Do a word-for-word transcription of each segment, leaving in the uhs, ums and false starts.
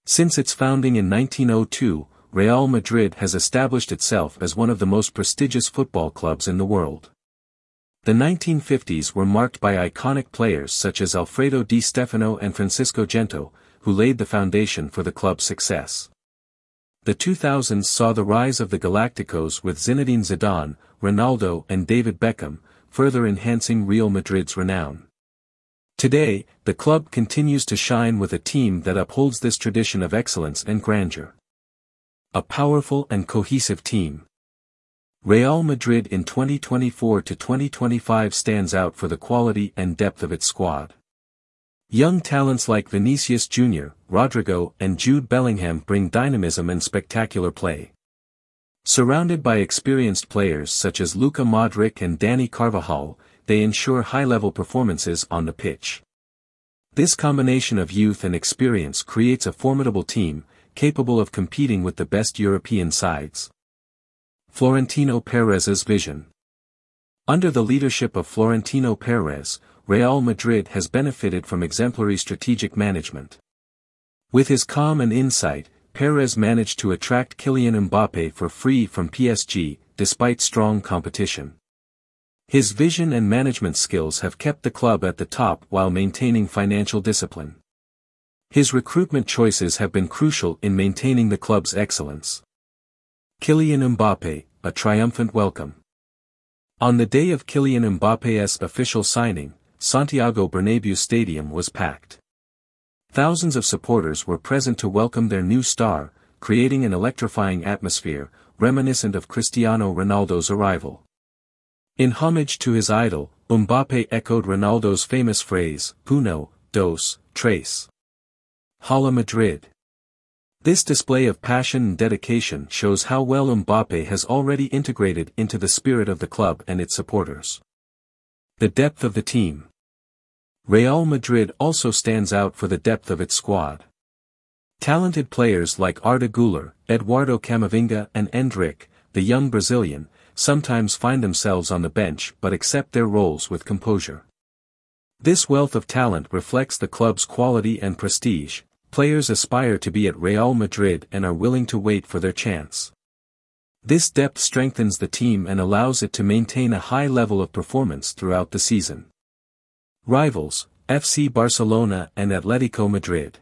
Since its founding in nineteen oh two, Real Madrid has established itself as one of the most prestigious football clubs in the world. The nineteen fifties were marked by iconic players such as Alfredo Di Stefano and Francisco Gento, who laid the foundation for the club's success. The two thousands saw the rise of the Galacticos with Zinedine Zidane, Ronaldo and David Beckham, further enhancing Real Madrid's renown. Today, the club continues to shine with a team that upholds this tradition of excellence and grandeur. A powerful and cohesive team. Real Madrid in twenty twenty-four to twenty twenty-five stands out for the quality and depth of its squad. Young talents like Vinicius Junior, Rodrigo and Jude Bellingham bring dynamism and spectacular play. Surrounded by experienced players such as Luka Modric and Dani Carvajal, they ensure high-level performances on the pitch. This combination of youth and experience creates a formidable team, capable of competing with the best European sides. Florentino Perez's vision. Under the leadership of Florentino Perez, Real Madrid has benefited from exemplary strategic management. With his calm and insight, Perez managed to attract Kylian Mbappé for free from P S G, despite strong competition. His vision and management skills have kept the club at the top while maintaining financial discipline. His recruitment choices have been crucial in maintaining the club's excellence. Kylian Mbappé, a triumphant welcome. On the day of Kylian Mbappé's official signing, Santiago Bernabéu Stadium was packed. Thousands of supporters were present to welcome their new star, creating an electrifying atmosphere, reminiscent of Cristiano Ronaldo's arrival. In homage to his idol, Mbappé echoed Ronaldo's famous phrase, Uno, dos, tres. Hala Madrid. This display of passion and dedication shows how well Mbappé has already integrated into the spirit of the club and its supporters. The depth of the team. Real Madrid also stands out for the depth of its squad. Talented players like Arda Güler, Eduardo Camavinga and Endrick, the young Brazilian, sometimes find themselves on the bench but accept their roles with composure. This wealth of talent reflects the club's quality and prestige. Players aspire to be at Real Madrid and are willing to wait for their chance. This depth strengthens the team and allows it to maintain a high level of performance throughout the season. Rivals, F C Barcelona and Atletico Madrid.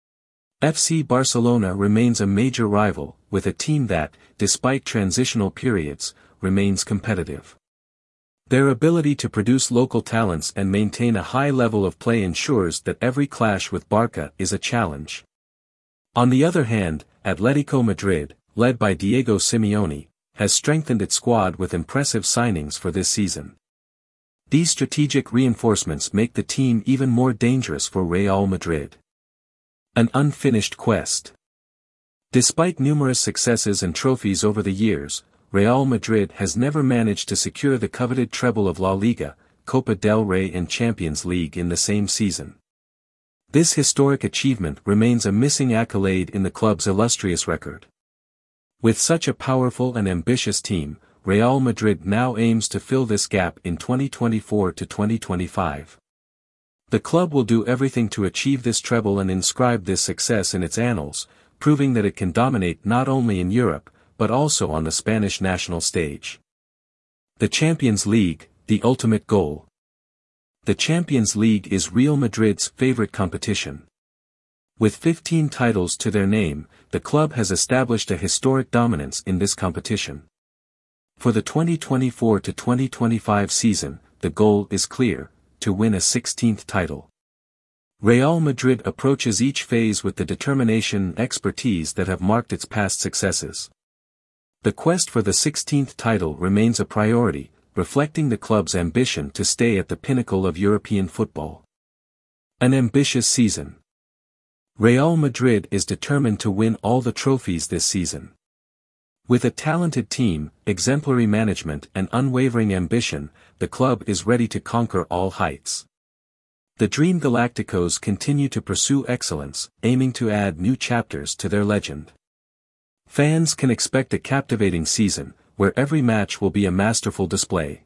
F C Barcelona remains a major rival, with a team that, despite transitional periods, remains competitive. Their ability to produce local talents and maintain a high level of play ensures that every clash with Barca is a challenge. On the other hand, Atletico Madrid, led by Diego Simeone, has strengthened its squad with impressive signings for this season. These strategic reinforcements make the team even more dangerous for Real Madrid. An unfinished quest. Despite numerous successes and trophies over the years, Real Madrid has never managed to secure the coveted treble of La Liga, Copa del Rey and Champions League in the same season. This historic achievement remains a missing accolade in the club's illustrious record. With such a powerful and ambitious team, Real Madrid now aims to fill this gap in twenty twenty-four to twenty twenty-five. The club will do everything to achieve this treble and inscribe this success in its annals, proving that it can dominate not only in Europe, but also on the Spanish national stage. The Champions League, the ultimate goal. The Champions League is Real Madrid's favorite competition. With fifteen titles to their name, the club has established a historic dominance in this competition. For the twenty twenty-four to twenty twenty-five season, the goal is clear, to win a sixteenth title. Real Madrid approaches each phase with the determination and expertise that have marked its past successes. The quest for the sixteenth title remains a priority, reflecting the club's ambition to stay at the pinnacle of European football. An ambitious season. Real Madrid is determined to win all the trophies this season. With a talented team, exemplary management and unwavering ambition, the club is ready to conquer all heights. The Dream Galacticos continue to pursue excellence, aiming to add new chapters to their legend. Fans can expect a captivating season, where every match will be a masterful display.